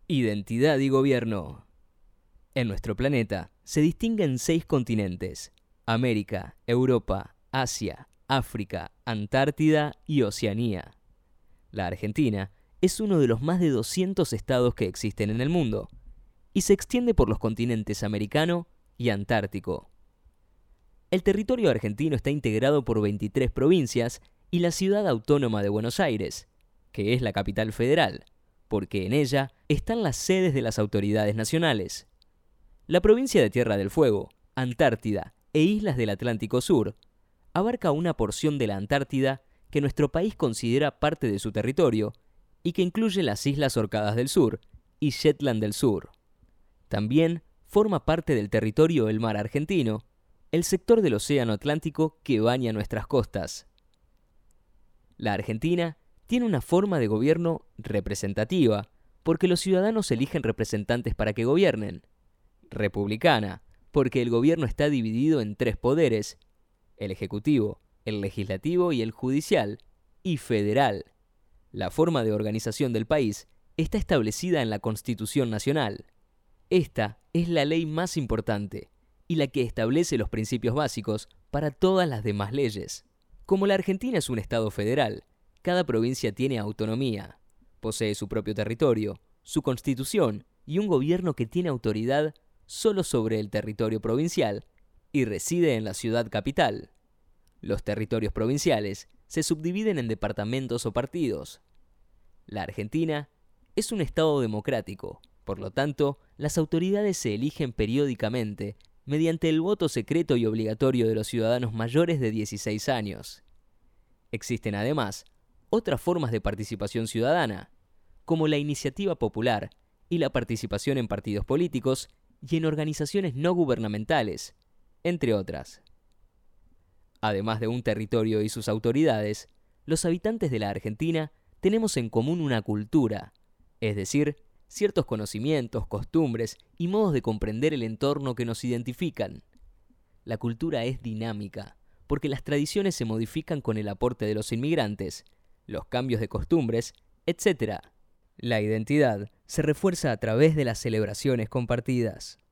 Identidad y gobierno. En nuestro planeta se distinguen 6 continentes: América, Europa, Asia, África, Antártida y Oceanía. La Argentina es uno de los más de 200 estados que existen en el mundo y se extiende por los continentes americano y antártico. El territorio argentino está integrado por 23 provincias y la ciudad autónoma de Buenos Aires, que es la capital federal, porque en ella están las sedes de las autoridades nacionales. La provincia de Tierra del Fuego, Antártida e Islas del Atlántico Sur abarca una porción de la Antártida que nuestro país considera parte de su territorio y que incluye las Islas Orcadas del Sur y Shetland del Sur. También forma parte del territorio el mar argentino, el sector del Océano Atlántico que baña nuestras costas. La Argentina tiene una forma de gobierno representativa, porque los ciudadanos eligen representantes para que gobiernen. Republicana, porque el gobierno está dividido en 3 poderes: el ejecutivo, el legislativo y el judicial, y federal. La forma de organización del país está establecida en la Constitución Nacional. Esta es la ley más importante y la que establece los principios básicos para todas las demás leyes. Como la Argentina es un estado federal, cada provincia tiene autonomía, posee su propio territorio, su constitución y un gobierno que tiene autoridad solo sobre el territorio provincial y reside en la ciudad capital. Los territorios provinciales se subdividen en departamentos o partidos. La Argentina es un estado democrático, por lo tanto, las autoridades se eligen periódicamente mediante el voto secreto y obligatorio de los ciudadanos mayores de 16 años. Existen además otras formas de participación ciudadana, como la iniciativa popular y la participación en partidos políticos y en organizaciones no gubernamentales, entre otras. Además de un territorio y sus autoridades, los habitantes de la Argentina tenemos en común una cultura, es decir, ciertos conocimientos, costumbres y modos de comprender el entorno que nos identifican. La cultura es dinámica, porque las tradiciones se modifican con el aporte de los inmigrantes, los cambios de costumbres, etc. La identidad se refuerza a través de las celebraciones compartidas.